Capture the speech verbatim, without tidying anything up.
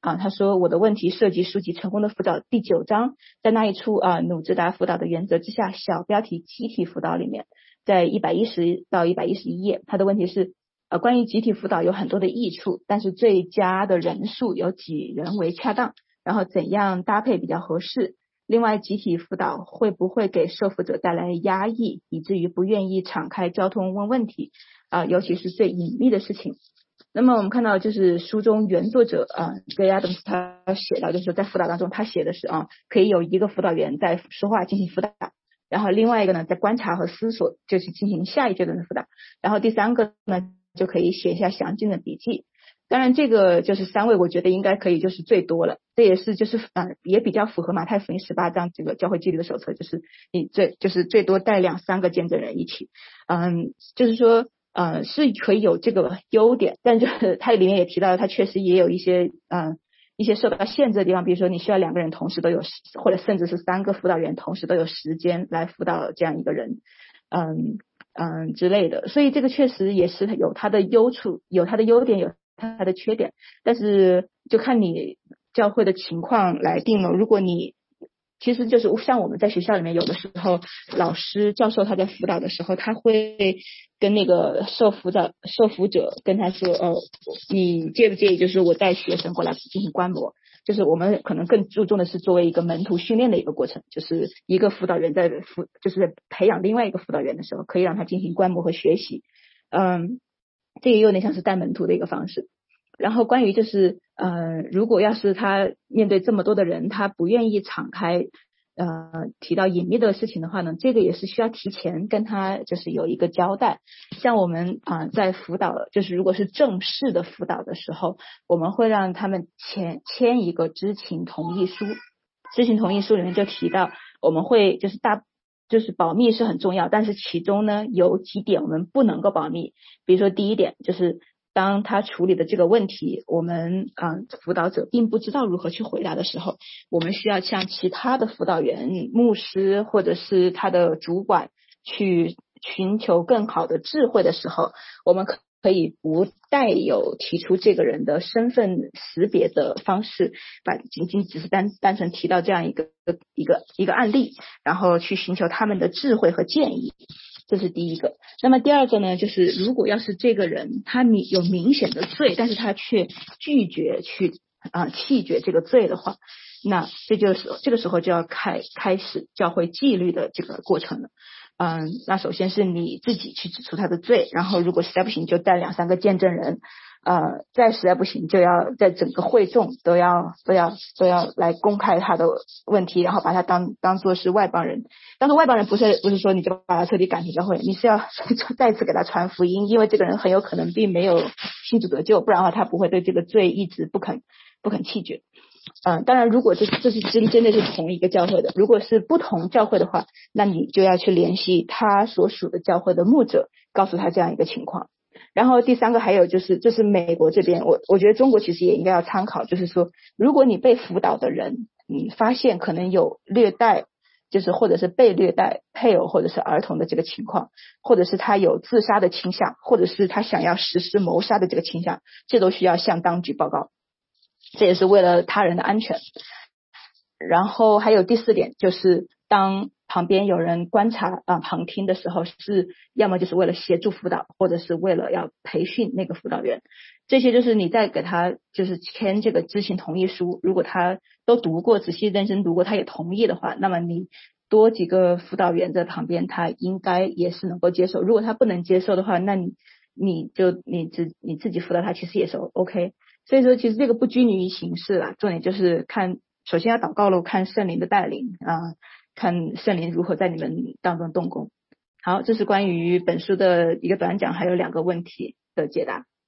啊，他说我的问题涉及书籍成功的辅导第九章，在那一处啊努兹达辅导的原则之下，小标题集体辅导里面，在一百一十到一百一十一页，他的问题是呃关于集体辅导有很多的益处，但是最佳的人数有几人为恰当，然后怎样搭配比较合适。另外，集体辅导会不会给受辅者带来压抑，以至于不愿意敞开交通问问题啊、呃，尤其是最隐秘的事情。那么我们看到，就是书中原作者啊 Gay Adams 他写到，就是说在辅导当中，他写的是啊，可以有一个辅导员在说话进行辅导，然后另外一个呢在观察和思索，就是进行下一阶段的辅导，然后第三个呢就可以写下详尽的笔记。当然这个就是三位，我觉得应该可以就是最多了，这也是就是呃也比较符合马太福音十八章这个教会纪律的手册，就是你最就是最多带两三个见证人一起，嗯，就是说呃是可以有这个优点，但是它里面也提到它确实也有一些嗯一些受到限制的地方，比如说你需要两个人同时都有，或者甚至是三个辅导员同时都有时间来辅导这样一个人，嗯嗯之类的，所以这个确实也是有它的优处，有它的优点，有它的缺点，但是就看你教会的情况来定了。如果你其实就是像我们在学校里面，有的时候老师教授他在辅导的时候，他会跟那个受辅导受辅者跟他说，哦，你介不介意就是我带学生过来进行观摩，就是我们可能更注重的是作为一个门徒训练的一个过程，就是一个辅导员在辅就是培养另外一个辅导员的时候，可以让他进行观摩和学习，嗯，这也有点像是带门徒的一个方式。然后关于就是呃，如果要是他面对这么多的人，他不愿意敞开呃提到隐秘的事情的话呢，这个也是需要提前跟他就是有一个交代。像我们啊、呃、在辅导，就是如果是正式的辅导的时候，我们会让他们签签一个知情同意书。知情同意书里面就提到，我们会就是大就是保密是很重要，但是其中呢有几点我们不能够保密。比如说第一点就是当他处理的这个问题，我们啊、呃、辅导者并不知道如何去回答的时候，我们需要向其他的辅导员、牧师或者是他的主管去寻求更好的智慧的时候，我们可可以不带有提出这个人的身份识别的方式，把仅仅只是单单纯提到这样一个一个一个案例，然后去寻求他们的智慧和建议。这是第一个。那么第二个呢，就是如果要是这个人他明有明显的罪，但是他却拒绝去啊、呃、弃绝这个罪的话，那这就是这个时候就要开开始教会纪律的这个过程了。嗯，那首先是你自己去指出他的罪，然后如果实在不行就带两三个见证人，呃，再实在不行就要在整个会众都要都要都要来公开他的问题，然后把他当当做是外邦人。当做外邦人不是不是说你就把他彻底赶出教会，你是要再次给他传福音，因为这个人很有可能并没有信主得救，不然的话他不会对这个罪一直不肯不肯弃绝。嗯，当然如果这这是真真的是同一个教会的，如果是不同教会的话，那你就要去联系他所属的教会的牧者，告诉他这样一个情况。然后第三个还有就是，这是美国这边，我我觉得中国其实也应该要参考，就是说，如果你被辅导的人，你发现可能有虐待，就是或者是被虐待配偶或者是儿童的这个情况，或者是他有自杀的倾向，或者是他想要实施谋杀的这个倾向，这都需要向当局报告，这也是为了他人的安全。然后还有第四点，就是当旁边有人观察啊、呃、旁听的时候，是要么就是为了协助辅导，或者是为了要培训那个辅导员。这些就是你在给他就是签这个知情同意书，如果他都读过，仔细认真读过，他也同意的话，那么你多几个辅导员在旁边，他应该也是能够接受。如果他不能接受的话，那你你就你自你自己辅导他，其实也是 OK。所以说，其实这个不拘泥于形式啦，重点就是看，首先要祷告喽，看圣灵的带领啊，看圣灵如何在你们当中动工。好，这是关于本书的一个短讲，还有两个问题的解答。